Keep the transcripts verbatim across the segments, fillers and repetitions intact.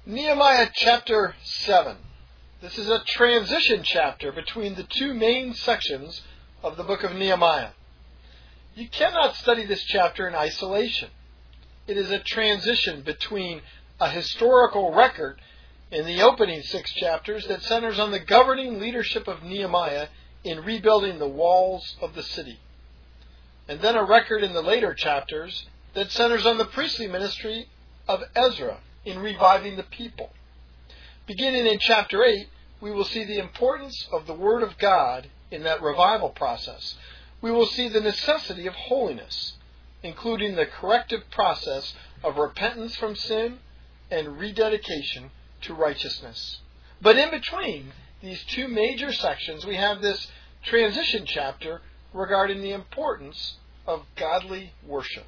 Nehemiah chapter seven. This is a transition chapter between the two main sections of the book of Nehemiah. You cannot study this chapter in isolation. It is a transition between a historical record in the opening six chapters that centers on the governing leadership of Nehemiah in rebuilding the walls of the city, and then a record in the later chapters that centers on the priestly ministry of Ezra in reviving the people. Beginning in chapter eight, we will see the importance of the Word of God in that revival process. We will see the necessity of holiness, including the corrective process of repentance from sin and rededication to righteousness. But in between these two major sections, we have this transition chapter regarding the importance of godly worship.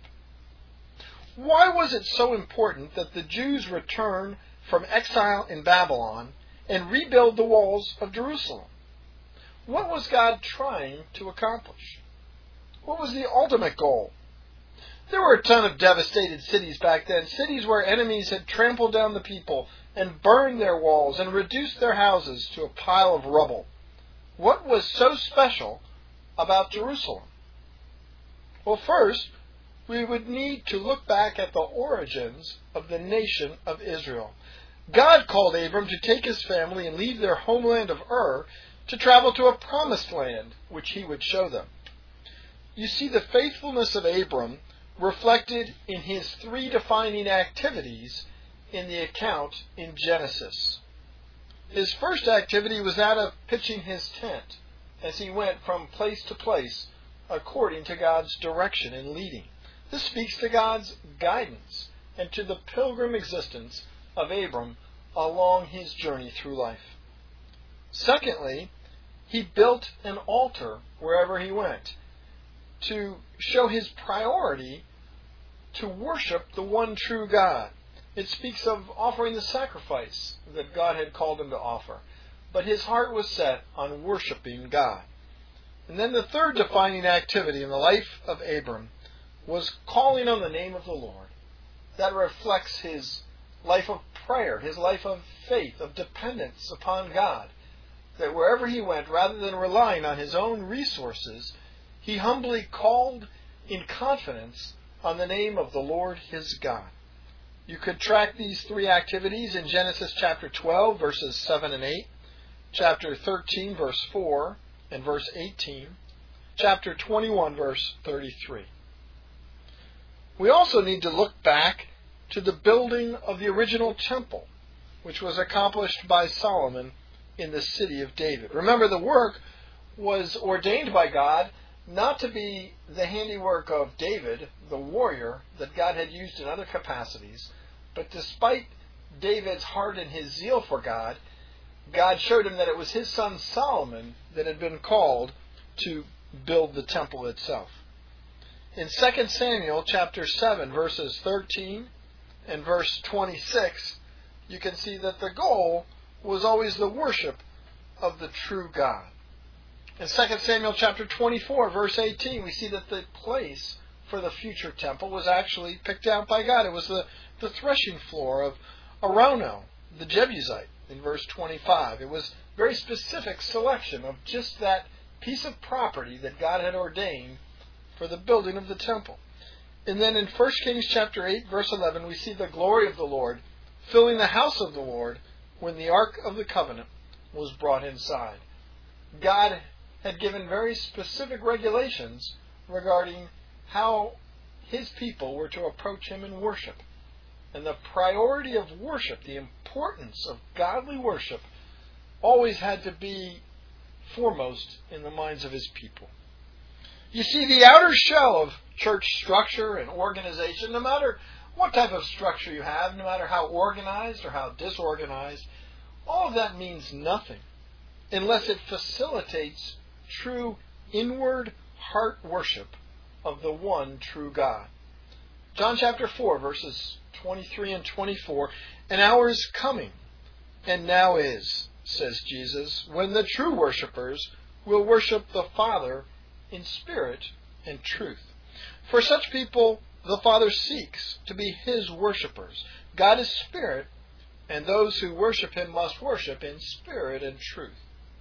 Why was it so important that the Jews return from exile in Babylon and rebuild the walls of Jerusalem? What was God trying to accomplish? What was the ultimate goal? There were a ton of devastated cities back then, cities where enemies had trampled down the people and burned their walls and reduced their houses to a pile of rubble. What was so special about Jerusalem? Well, first, we would need to look back at the origins of the nation of Israel. God called Abram to take his family and leave their homeland of Ur to travel to a promised land, which he would show them. You see the faithfulness of Abram reflected in his three defining activities in the account in Genesis. His first activity was that of pitching his tent as he went from place to place according to God's direction and leading. This speaks to God's guidance and to the pilgrim existence of Abram along his journey through life. Secondly, he built an altar wherever he went to show his priority to worship the one true God. It speaks of offering the sacrifice that God had called him to offer. But his heart was set on worshiping God. And then the third defining activity in the life of Abram was calling on the name of the Lord. That reflects his life of prayer, his life of faith, of dependence upon God. That wherever he went, rather than relying on his own resources, he humbly called in confidence on the name of the Lord his God. You could track these three activities in Genesis chapter twelve, verses seven and eight, chapter thirteen, verse four and verse eighteen, chapter twenty-one, verse thirty-three. We also need to look back to the building of the original temple, which was accomplished by Solomon in the city of David. Remember, the work was ordained by God not to be the handiwork of David, the warrior that God had used in other capacities, but despite David's heart and his zeal for God, God showed him that it was his son Solomon that had been called to build the temple itself. In Second Samuel chapter seven, verses thirteen and verse twenty-six, you can see that the goal was always the worship of the true God. In Second Samuel chapter twenty-four, verse eighteen, we see that the place for the future temple was actually picked out by God. It was the, the threshing floor of Araunah, the Jebusite, in verse twenty-five. It was a very specific selection of just that piece of property that God had ordained for the building of the temple. And then in First Kings chapter eight, verse eleven, we see the glory of the Lord filling the house of the Lord when the Ark of the Covenant was brought inside. God had given very specific regulations regarding how his people were to approach him in worship. And the priority of worship, the importance of godly worship, always had to be foremost in the minds of his people. You see, the outer shell of church structure and organization, no matter what type of structure you have, no matter how organized or how disorganized, all of that means nothing unless it facilitates true inward heart worship of the one true God. John chapter four, verses twenty-three and twenty-four, "An hour is coming, and now is, says Jesus, when the true worshipers will worship the Father in spirit and truth. For such people the Father seeks to be his worshipers. God is spirit, and those who worship Him must worship in spirit and truth.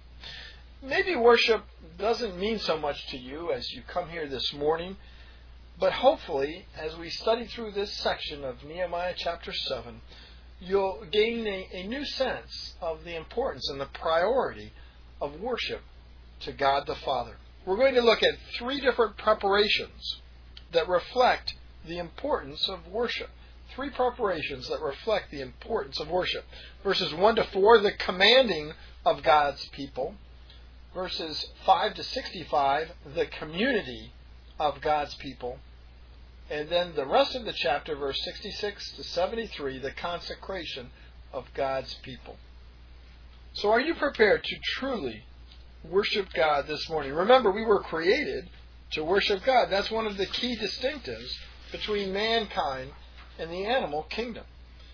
Maybe worship doesn't mean so much to you as you come here this morning, but hopefully, as we study through this section of Nehemiah chapter seven, you'll gain a, a new sense of the importance and the priority of worship to God the Father. We're going to look at three different preparations that reflect the importance of worship. Three preparations that reflect the importance of worship. Verses one to four, the commanding of God's people. Verses five to sixty-five, the community of God's people. And then the rest of the chapter, verse sixty-six to seventy-three, the consecration of God's people. So are you prepared to truly worship God this morning? Remember, we were created to worship God. That's one of the key distinctives between mankind and the animal kingdom.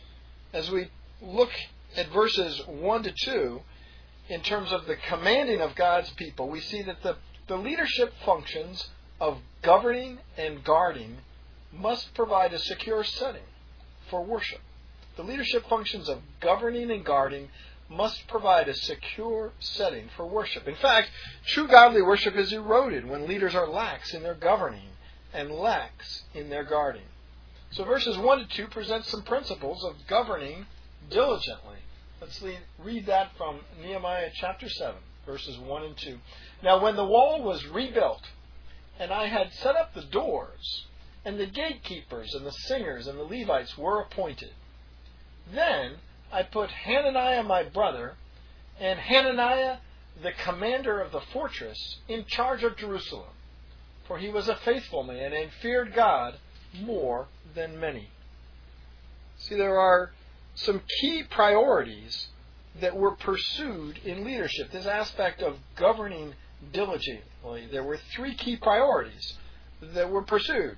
As we look at verses one to two, in terms of the commanding of God's people, we see that the, the leadership functions of governing and guarding must provide a secure setting for worship. The leadership functions of governing and guarding must provide a secure setting for worship. In fact, true godly worship is eroded when leaders are lax in their governing and lax in their guarding. So verses one to two present some principles of governing diligently. Let's read that from Nehemiah chapter seven, verses one and two. Now when the wall was rebuilt, and I had set up the doors, and the gatekeepers and the singers and the Levites were appointed, then I put Hananiah my brother, and Hananiah the commander of the fortress, in charge of Jerusalem, for he was a faithful man and feared God more than many. See, there are some key priorities that were pursued in leadership. This aspect of governing diligently. There were three key priorities that were pursued.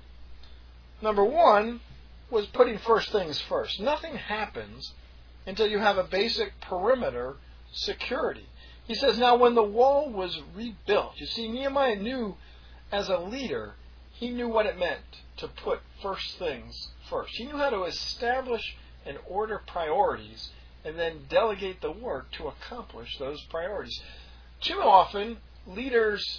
Number one was putting first things first. Nothing happens until you have a basic perimeter security. He says, now when the wall was rebuilt, you see, Nehemiah knew as a leader, he knew what it meant to put first things first. He knew how to establish and order priorities and then delegate the work to accomplish those priorities. Too often, leaders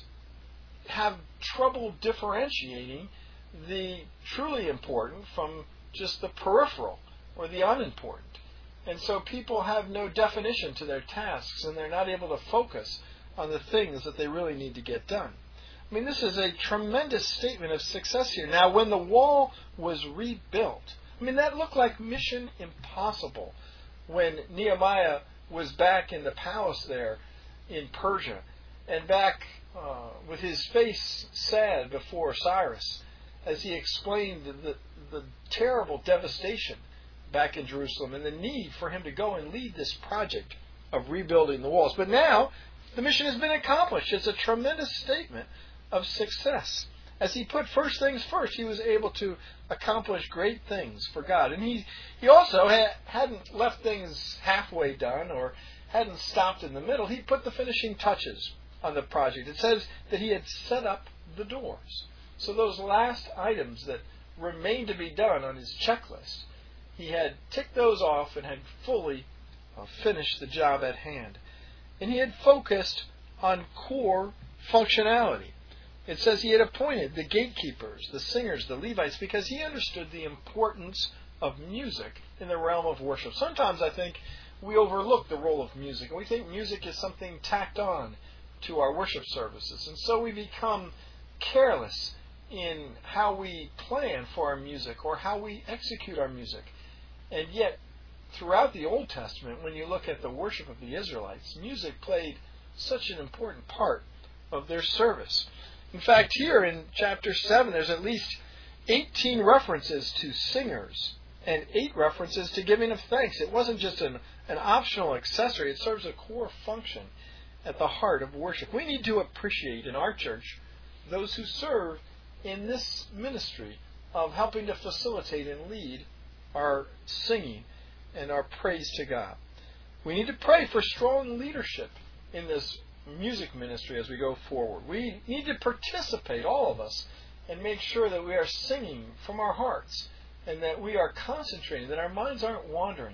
have trouble differentiating the truly important from just the peripheral or the unimportant. And so people have no definition to their tasks, and they're not able to focus on the things that they really need to get done. I mean, this is a tremendous statement of success here. Now, when the wall was rebuilt, I mean, that looked like mission impossible when Nehemiah was back in the palace there in Persia, and back uh, with his face sad before Cyrus as he explained the, the terrible devastation back in Jerusalem and the need for him to go and lead this project of rebuilding the walls. But now the mission has been accomplished. It's a tremendous statement of success. As he put first things first, he was able to accomplish great things for God. And he, he also ha- hadn't left things halfway done or hadn't stopped in the middle. He put the finishing touches on the project. It says that he had set up the doors. So those last items that remained to be done on his checklist, he had ticked those off and had fully uh, finished the job at hand. And he had focused on core functionality. It says he had appointed the gatekeepers, the singers, the Levites, because he understood the importance of music in the realm of worship. Sometimes I think we overlook the role of music, and we think music is something tacked on to our worship services. And so we become careless in how we plan for our music or how we execute our music. And yet, throughout the Old Testament, when you look at the worship of the Israelites, music played such an important part of their service. In fact, here in chapter seven, there's at least eighteen references to singers and eight references to giving of thanks. It wasn't just an, an optional accessory. It serves a core function at the heart of worship. We need to appreciate in our church those who serve in this ministry of helping to facilitate and lead our singing and our praise to God. We need to pray for strong leadership in this music ministry as we go forward. We need to participate, all of us, and make sure that we are singing from our hearts and that we are concentrating, that our minds aren't wandering.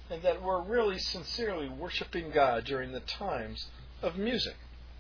and that we're really sincerely worshiping God during the times of music.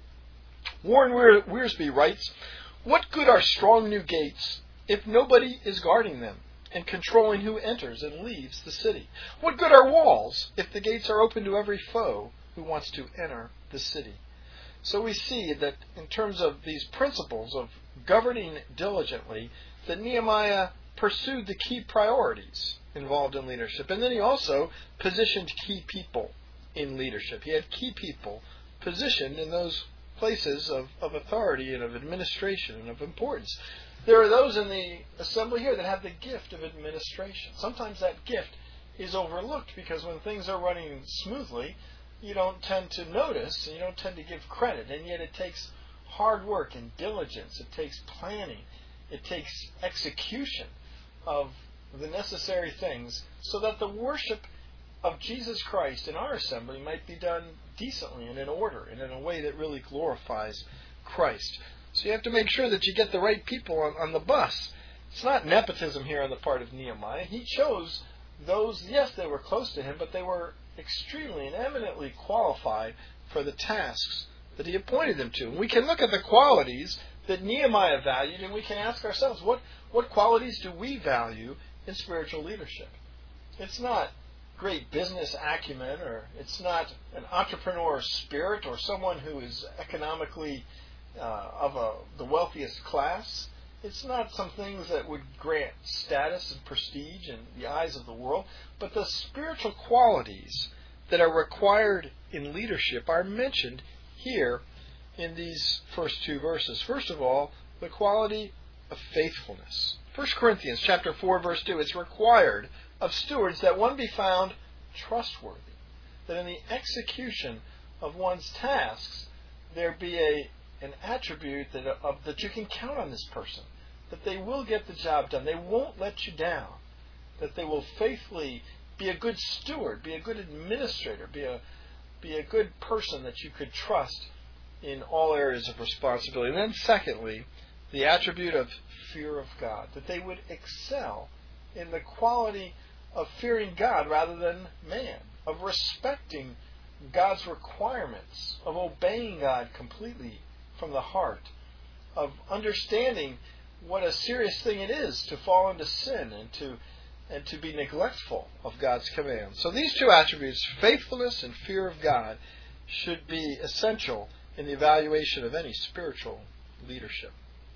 Warren Wiersbe writes, "What good are strong new gates if nobody is guarding them and controlling who enters and leaves the city? What good are walls if the gates are open to every foe who wants to enter the city?" So we see that in terms of these principles of governing diligently, that Nehemiah pursued the key priorities involved in leadership. And then he also positioned key people in leadership. He had key people positioned in those places of, of authority and of administration and of importance. There are those in the assembly here that have the gift of administration. Sometimes that gift is overlooked because when things are running smoothly, you don't tend to notice and you don't tend to give credit. And yet it takes hard work and diligence. It takes planning. It takes execution of the necessary things so that the worship of Jesus Christ in our assembly might be done decently and in order and in a way that really glorifies Christ. So you have to make sure that you get the right people on, on the bus. It's not nepotism here on the part of Nehemiah. He chose those, yes, they were close to him, but they were extremely and eminently qualified for the tasks that he appointed them to. And we can look at the qualities that Nehemiah valued, and we can ask ourselves, what, what qualities do we value in spiritual leadership? It's not great business acumen, or it's not an entrepreneur spirit, or someone who is economically uh, of a, the wealthiest class. It's not some things that would grant status and prestige in the eyes of the world, but the spiritual qualities that are required in leadership are mentioned here in these first two verses. First of all, the quality of faithfulness. First Corinthians chapter four, verse two, it's required of stewards that one be found trustworthy, that in the execution of one's tasks there be a an attribute that of that you can count on this person, that they will get the job done, they won't let you down, that they will faithfully be a good steward, be a good administrator, be a be a good person that you could trust in all areas of responsibility. And then secondly, the attribute of fear of God, that they would excel in the quality of fearing God rather than man, of respecting God's requirements, of obeying God completely from the heart, of understanding what a serious thing it is to fall into sin and to and to be neglectful of God's commands. So these two attributes, faithfulness and fear of God, should be essential in the evaluation of any spiritual leadership.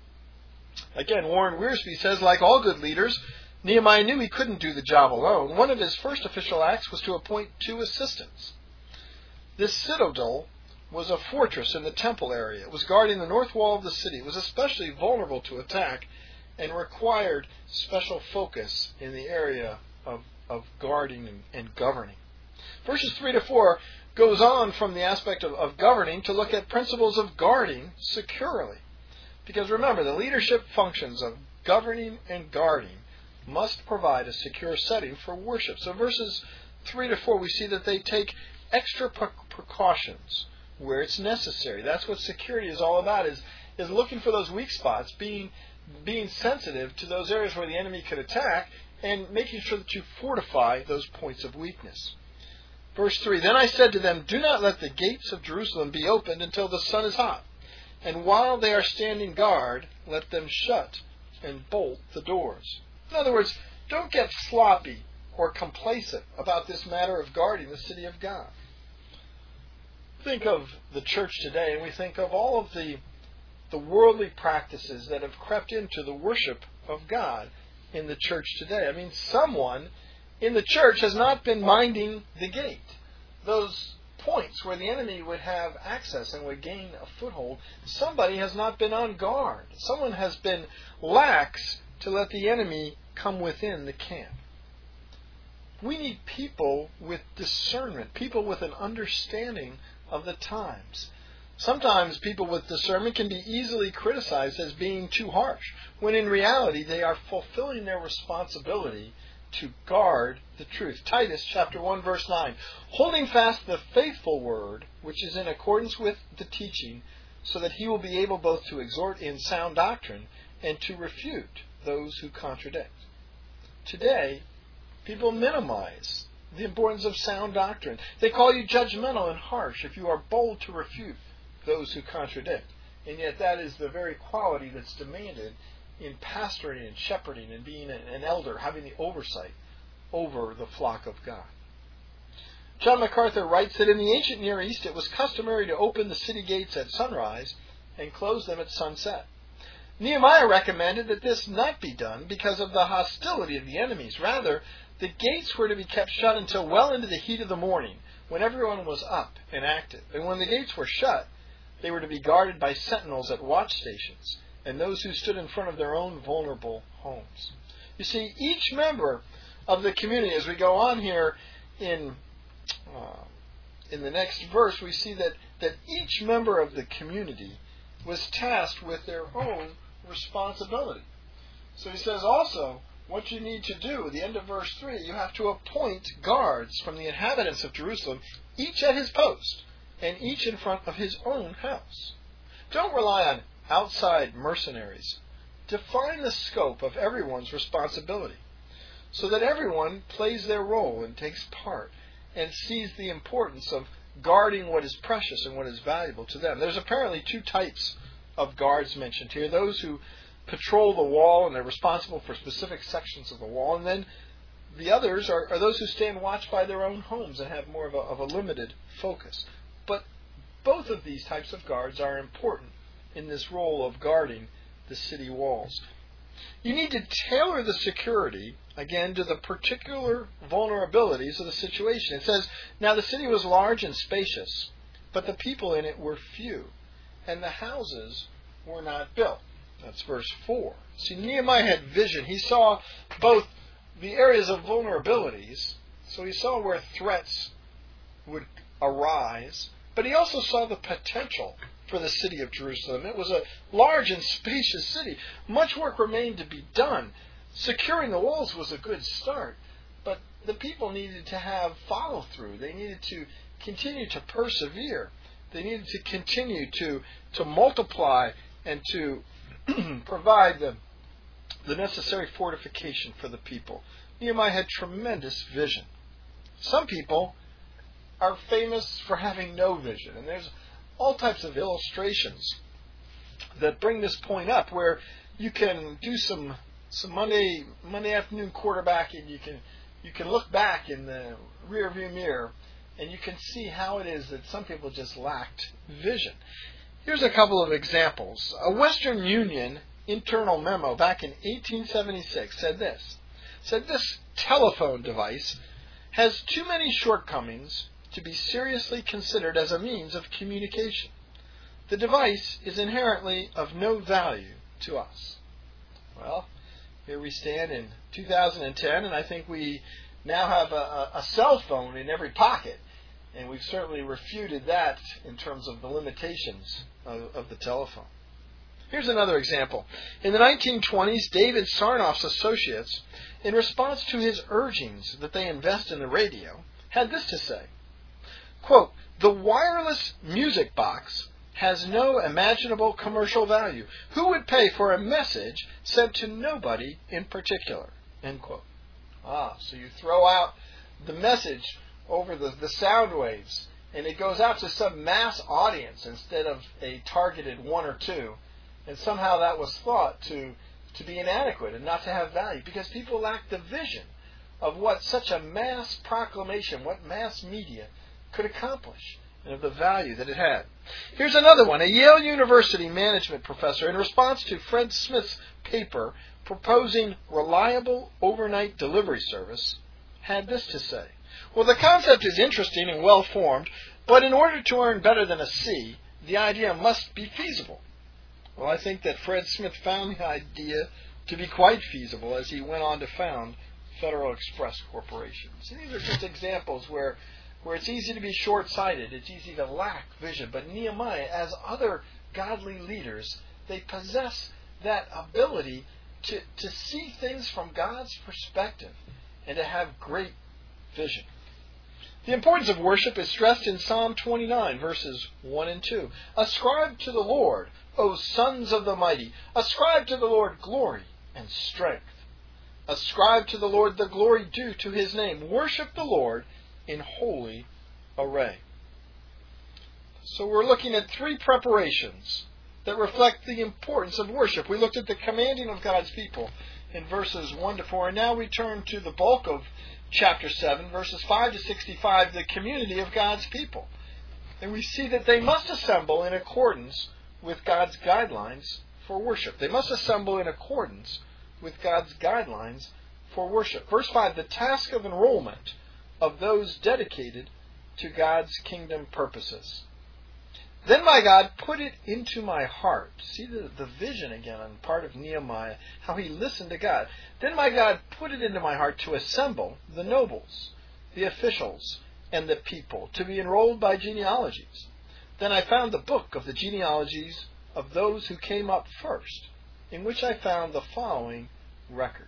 Again, Warren Wiersbe says, like all good leaders, Nehemiah knew he couldn't do the job alone. One of his first official acts was to appoint two assistants. This citadel was a fortress in the temple area. It was guarding the north wall of the city. It was especially vulnerable to attack and required special focus in the area of, of guarding and, and governing. Verses three to four goes on from the aspect of, of governing to look at principles of guarding securely. Because remember, the leadership functions of governing and guarding must provide a secure setting for worship. So verses three to four, we see that they take extra precautions where it's necessary. That's what security is all about, is, is looking for those weak spots, being being sensitive to those areas where the enemy could attack, and making sure that you fortify those points of weakness. Verse three, then I said to them, do not let the gates of Jerusalem be opened until the sun is hot, and while they are standing guard, let them shut and bolt the doors. In other words, don't get sloppy or complacent about this matter of guarding the city of God. Think of the church today, and we think of all of the the worldly practices that have crept into the worship of God in the church today. I mean, someone in the church has not been minding the gate. Those points where the enemy would have access and would gain a foothold, somebody has not been on guard. Someone has been lax to let the enemy come within the camp. We need people with discernment, people with an understanding of the times. Sometimes people with discernment can be easily criticized as being too harsh, when in reality they are fulfilling their responsibility to guard the truth. Titus chapter one verse nine, holding fast the faithful word which is in accordance with the teaching, so that he will be able both to exhort in sound doctrine and to refute those who contradict. Today, people minimize the importance of sound doctrine. They call you judgmental and harsh if you are bold to refute those who contradict. And yet that is the very quality that's demanded in pastoring and shepherding and being an elder, having the oversight over the flock of God. John MacArthur writes that in the ancient Near East it was customary to open the city gates at sunrise and close them at sunset. Nehemiah recommended that this not be done because of the hostility of the enemies. Rather, the gates were to be kept shut until well into the heat of the morning, when everyone was up and active. And when the gates were shut, they were to be guarded by sentinels at watch stations and those who stood in front of their own vulnerable homes. You see, each member of the community, as we go on here in uh, in the next verse, we see that, that each member of the community was tasked with their own responsibility. So he says also, what you need to do, at the end of verse three, you have to appoint guards from the inhabitants of Jerusalem, each at his post, and each in front of his own house. Don't rely on outside mercenaries. Define the scope of everyone's responsibility, so that everyone plays their role and takes part, and sees the importance of guarding what is precious and what is valuable to them. There's apparently two types of guards mentioned here. Those who patrol the wall and they're responsible for specific sections of the wall. And then the others are, are those who stand watch by their own homes and have more of a, of a limited focus. But both of these types of guards are important in this role of guarding the city walls. You need to tailor the security, again, to the particular vulnerabilities of the situation. It says, now the city was large and spacious, but the people in it were few, and the houses were not built. That's verse four. See, Nehemiah had vision. He saw both the areas of vulnerabilities, so he saw where threats would arise, but he also saw the potential for the city of Jerusalem. It was a large and spacious city. Much work remained to be done. Securing the walls was a good start, but the people needed to have follow-through. They needed to continue to persevere. They needed to continue to, to multiply and to provide the, the necessary fortification for the people. Nehemiah had tremendous vision. Some people are famous for having no vision, and there's all types of illustrations that bring this point up, where you can do some some Monday Monday afternoon quarterbacking. You can you can look back in the rear view mirror, and you can see how it is that some people just lacked vision. Here's a couple of examples. A Western Union internal memo back in eighteen seventy-six said this. Said this telephone device has too many shortcomings to be seriously considered as a means of communication. The device is inherently of no value to us. Well, here we stand in two thousand ten, and I think we now have a, a cell phone in every pocket, and we've certainly refuted that in terms of the limitations of, of the telephone. Here's another example. In the nineteen twenties, David Sarnoff's associates, in response to his urgings that they invest in the radio, had this to say. Quote, the wireless music box has no imaginable commercial value. Who would pay for a message sent to nobody in particular? End quote. Ah, so you throw out the message over the, the sound waves, and it goes out to some mass audience instead of a targeted one or two. And somehow that was thought to, to be inadequate and not to have value, because people lack the vision of what such a mass proclamation, what mass media could accomplish, and of the value that it had. Here's another one. A Yale University management professor, in response to Fred Smith's paper proposing reliable overnight delivery service, had this to say. Well, the concept is interesting and well-formed, but in order to earn better than a C, the idea must be feasible. Well, I think that Fred Smith found the idea to be quite feasible as he went on to found Federal Express Corporation. So these are just examples where where it's easy to be short-sighted, it's easy to lack vision. But Nehemiah, as other godly leaders, they possess that ability to, to see things from God's perspective and to have great vision. The importance of worship is stressed in Psalm twenty-nine, verses one and two. Ascribe to the Lord, O sons of the mighty. Ascribe to the Lord glory and strength. Ascribe to the Lord the glory due to His name. Worship the Lord in holy array. So we're looking at three preparations that reflect the importance of worship. We looked at the commanding of God's people in verses one to four, and now we turn to the bulk of chapter seven, verses five to sixty-five, the community of God's people. And we see that they must assemble in accordance with God's guidelines for worship. They must assemble in accordance with God's guidelines for worship. Verse five, the task of enrollment of those dedicated to God's kingdom purposes. Then my God put it into my heart. See the, the vision again on part of Nehemiah, how he listened to God. Then my God put it into my heart to assemble the nobles, the officials, and the people, to be enrolled by genealogies. Then I found the book of the genealogies of those who came up first, in which I found the following record.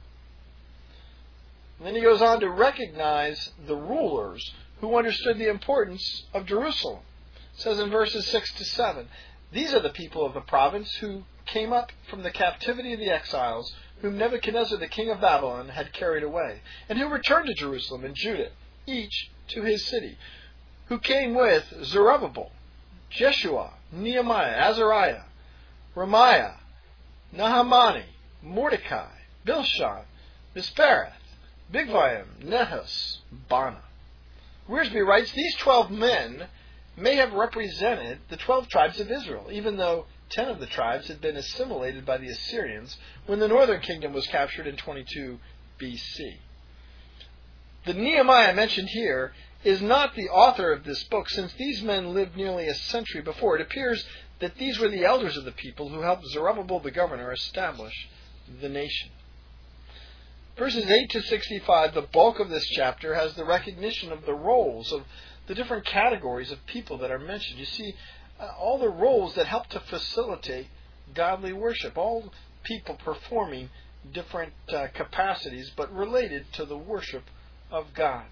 And then he goes on to recognize the rulers who understood the importance of Jerusalem. It says in verses six to seven, these are the people of the province who came up from the captivity of the exiles, whom Nebuchadnezzar the king of Babylon had carried away, and who returned to Jerusalem and Judah, each to his city, who came with Zerubbabel, Jeshua, Nehemiah, Azariah, Ramiah, Nahamani, Mordecai, Bilshan, Mispereth, Bigvai, Nehus, Bana. Wiersbe writes, these twelve men may have represented the twelve tribes of Israel, even though ten of the tribes had been assimilated by the Assyrians when the northern kingdom was captured in twenty-two B C. The Nehemiah mentioned here is not the author of this book, since these men lived nearly a century before. It appears that these were the elders of the people who helped Zerubbabel the governor establish the nation. Verses eight to sixty-five, the bulk of this chapter, has the recognition of the roles of the different categories of people that are mentioned. You see, uh, all the roles that help to facilitate godly worship, all people performing different uh, capacities, but related to the worship of God.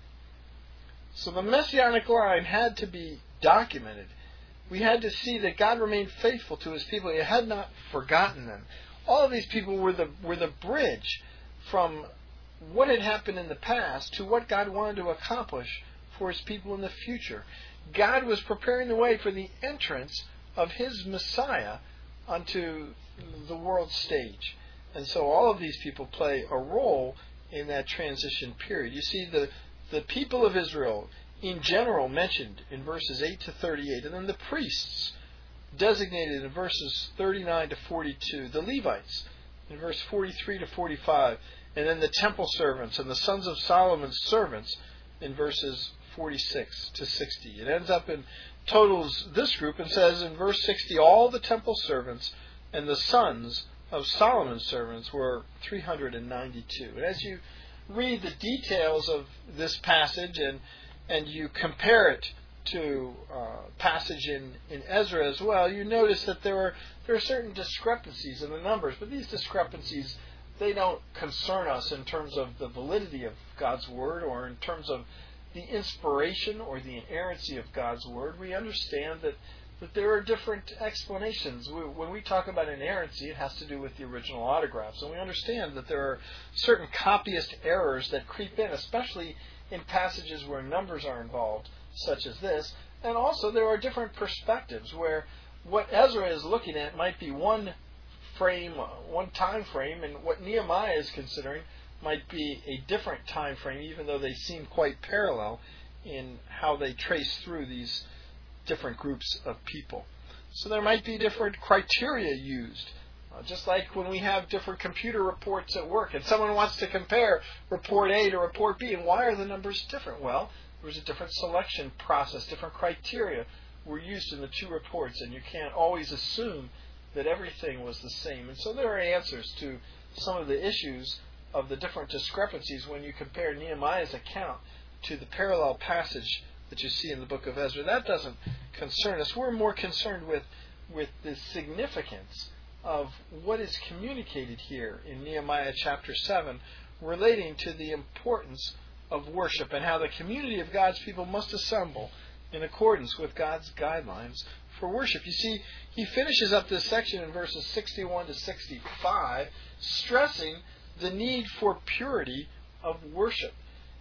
So the Messianic line had to be documented. We had to see that God remained faithful to His people. He had not forgotten them. All of these people were the were the bridge from what had happened in the past to what God wanted to accomplish for His people in the future. God was preparing the way for the entrance of His Messiah onto the world stage. And so all of these people play a role in that transition period. You see, the, the people of Israel in general mentioned in verses eight to thirty-eight, and then the priests designated in verses thirty-nine to forty-two, the Levites in verse forty-three to forty-five, and then the temple servants and the sons of Solomon's servants in verses forty-six to sixty. It ends up in totals this group and says in verse sixty, all the temple servants and the sons of Solomon's servants were three hundred ninety-two. And as you read the details of this passage and and you compare it to uh, passage in, in Ezra as well, you notice that there are there are certain discrepancies in the numbers, but these discrepancies, they don't concern us in terms of the validity of God's Word or in terms of the inspiration or the inerrancy of God's Word. We understand that, that there are different explanations. We, when we talk about inerrancy, it has to do with the original autographs. And we understand that there are certain copyist errors that creep in, especially in passages where numbers are involved, such as this. And also there are different perspectives where what Ezra is looking at might be one frame, one time frame, and what Nehemiah is considering might be a different time frame, even though they seem quite parallel in how they trace through these different groups of people. So there might be different criteria used. Uh, just like when we have different computer reports at work and someone wants to compare report A to report B, and why are the numbers different? Well, there was a different selection process, different criteria were used in the two reports, and you can't always assume that everything was the same. And so there are answers to some of the issues of the different discrepancies when you compare Nehemiah's account to the parallel passage that you see in the book of Ezra. That doesn't concern us. We're more concerned with, with the significance of what is communicated here in Nehemiah chapter seven relating to the importance of worship and how the community of God's people must assemble in accordance with God's guidelines for worship. You see, he finishes up this section in verses sixty-one to sixty-five, stressing the need for purity of worship.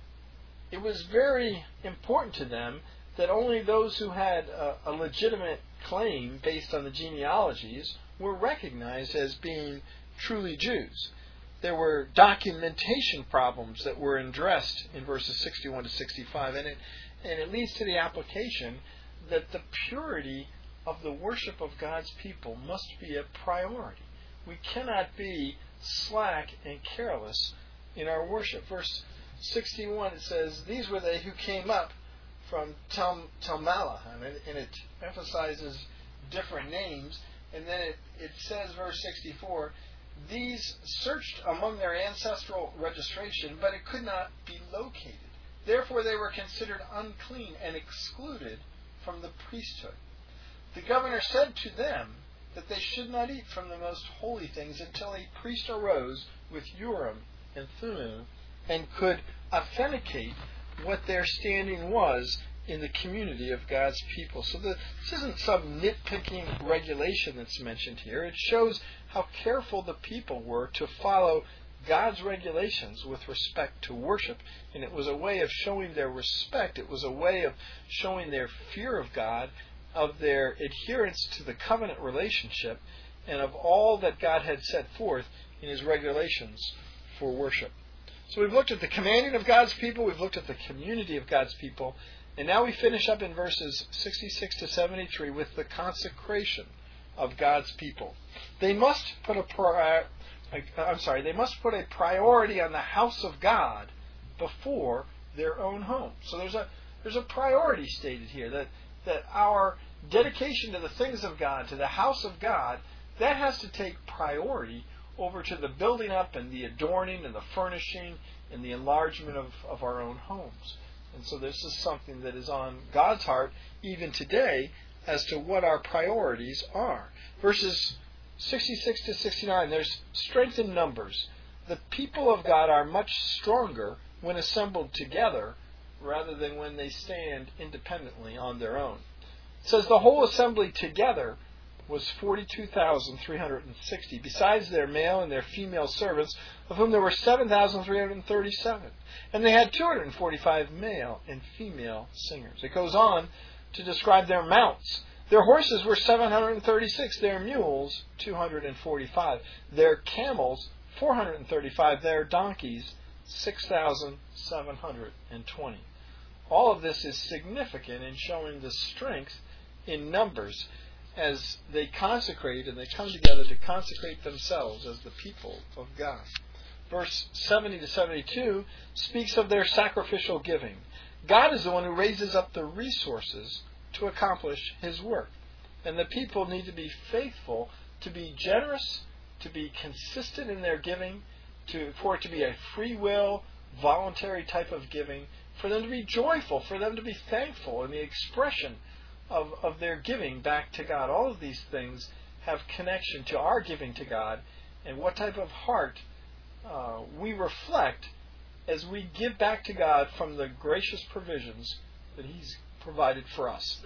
It was very important to them that only those who had a, a legitimate claim based on the genealogies were recognized as being truly Jews. There were documentation problems that were addressed in verses sixty-one to sixty-five, and it, and it leads to the application that the purity of the worship of God's people must be a priority. We cannot be slack and careless in our worship. Verse sixty-one, it says, "These were they who came up from Tel, Telmela," and it, and it emphasizes different names. And then it, it says, verse sixty-four, "These searched among their ancestral registration, but it could not be located. Therefore they were considered unclean and excluded from the priesthood. The governor said to them that they should not eat from the most holy things until a priest arose with Urim and Thummim and could authenticate what their standing was in the community of God's people." So the, this isn't some nitpicking regulation that's mentioned here. It shows how careful the people were to follow God's regulations with respect to worship. And it was a way of showing their respect. It was a way of showing their fear of God, of their adherence to the covenant relationship, and of all that God had set forth in His regulations for worship. So we've looked at the commanding of God's people, we've looked at the community of God's people, and now we finish up in verses sixty-six to seventy-three with the consecration of God's people. They must put a pri- I'm sorry, they must put a priority on the house of God before their own home. So there's a there's a priority stated here that that our dedication to the things of God, to the house of God, that has to take priority over to the building up and the adorning and the furnishing and the enlargement of, of our own homes. And so this is something that is on God's heart even today as to what our priorities are. Verses sixty-six to sixty-nine, there's strength in numbers. The people of God are much stronger when assembled together rather than when they stand independently on their own. It says the whole assembly together was forty-two thousand three hundred sixty, besides their male and their female servants, of whom there were seven thousand three hundred thirty-seven. And they had two hundred forty-five male and female singers. It goes on to describe their mounts. Their horses were seven hundred thirty-six, their mules two hundred forty-five, their camels four hundred thirty-five, their donkeys six thousand seven hundred twenty. All of this is significant in showing the strength in numbers as they consecrate and they come together to consecrate themselves as the people of God. Verse seventy to seventy-two speaks of their sacrificial giving. God is the one who raises up the resources to accomplish His work. And the people need to be faithful, to be generous, to be consistent in their giving, to, for it to be a free will, voluntary type of giving, for them to be joyful, for them to be thankful in the expression of, of their giving back to God. All of these things have connection to our giving to God and what type of heart uh, we reflect as we give back to God from the gracious provisions that He's provided for us.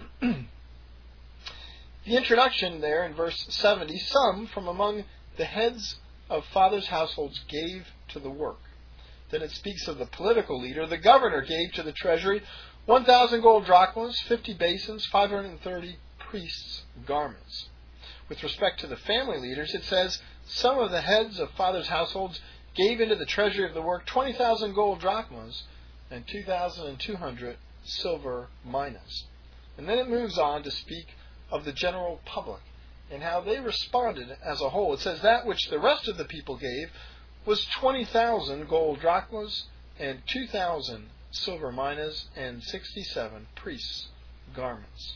The introduction there in verse seventy, some from among the heads of fathers' households gave to the work. Then it speaks of the political leader. The governor gave to the treasury one thousand gold drachmas, fifty basins, five hundred thirty priests' garments. With respect to the family leaders, it says, some of the heads of fathers' households gave into the treasury of the work twenty thousand gold drachmas and two thousand two hundred silver minas. And then it moves on to speak of the general public and how they responded as a whole. It says that which the rest of the people gave was twenty thousand gold drachmas and two thousand silver minas and sixty-seven priests' garments.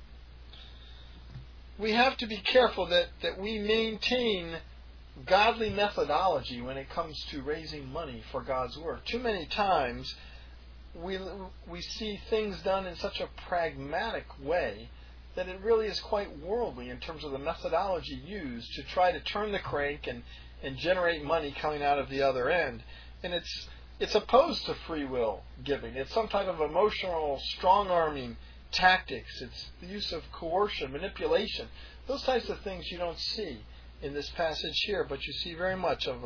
We have to be careful that, that we maintain godly methodology when it comes to raising money for God's work. Too many times we we see things done in such a pragmatic way that it really is quite worldly in terms of the methodology used to try to turn the crank and, and generate money coming out of the other end. And it's it's opposed to free will giving. It's some type of emotional strong-arming tactics. It's the use of coercion, manipulation. Those types of things you don't see in this passage here, but you see very much of a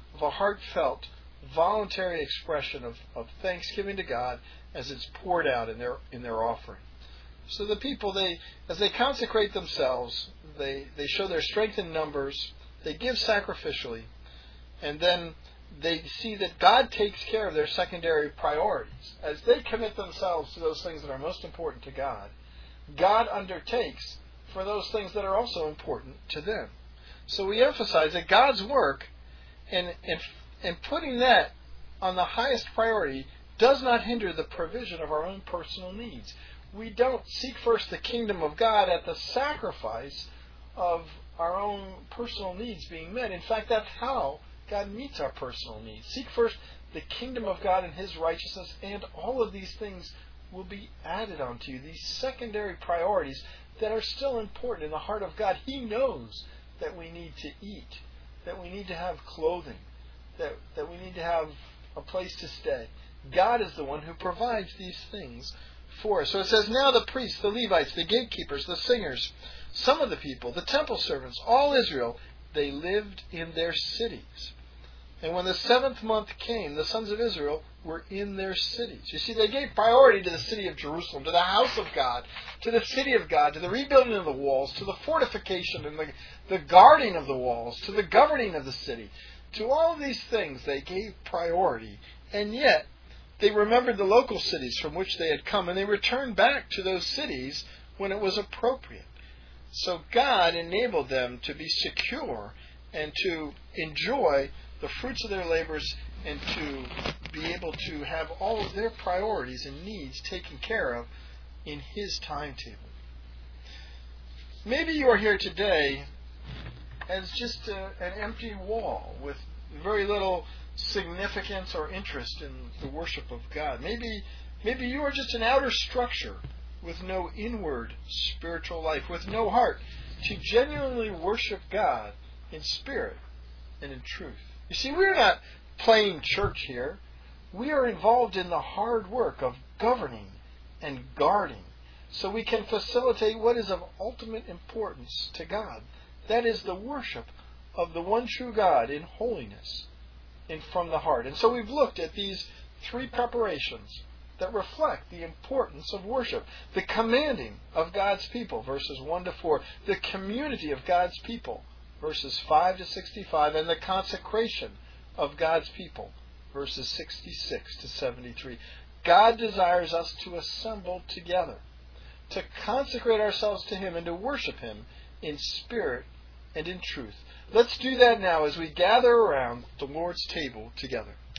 of a heartfelt, voluntary expression of, of thanksgiving to God as it's poured out in their in their offering. So the people, they as they consecrate themselves, they, they show their strength in numbers, they give sacrificially, and then they see that God takes care of their secondary priorities. As they commit themselves to those things that are most important to God, God undertakes for those things that are also important to them. So we emphasize that God's work and and, and putting that on the highest priority does not hinder the provision of our own personal needs. We don't seek first the kingdom of God at the sacrifice of our own personal needs being met. In fact, that's how God meets our personal needs. Seek first the kingdom of God and His righteousness, and all of these things will be added onto you. These secondary priorities that are still important in the heart of God. He knows that we need to eat, that we need to have clothing, that, that we need to have a place to stay. God is the one who provides these things for us. So it says, now the priests, the Levites, the gatekeepers, the singers, some of the people, the temple servants, all Israel, they lived in their cities. And when the seventh month came, the sons of Israel were in their cities. You see, they gave priority to the city of Jerusalem, to the house of God, to the city of God, to the rebuilding of the walls, to the fortification and the, the guarding of the walls, to the governing of the city. To all of these things they gave priority. And yet, they remembered the local cities from which they had come, and they returned back to those cities when it was appropriate. So God enabled them to be secure and to enjoy the fruits of their labors and to be able to have all of their priorities and needs taken care of in His timetable. Maybe you are here today as just a, an empty wall with very little significance or interest in the worship of God. Maybe, maybe you are just an outer structure with no inward spiritual life, with no heart to genuinely worship God in spirit and in truth. You see, we're not playing church here. We are involved in the hard work of governing and guarding so we can facilitate what is of ultimate importance to God. That is the worship of the one true God in holiness and from the heart. And so we've looked at these three preparations that reflect the importance of worship. The commanding of God's people, verses one to four. The community of God's people, verses five to sixty-five. And the consecration of God's people, verses sixty-six to seventy-three. God desires us to assemble together, to consecrate ourselves to Him and to worship Him in spirit and in truth. Let's do that now as we gather around the Lord's table together.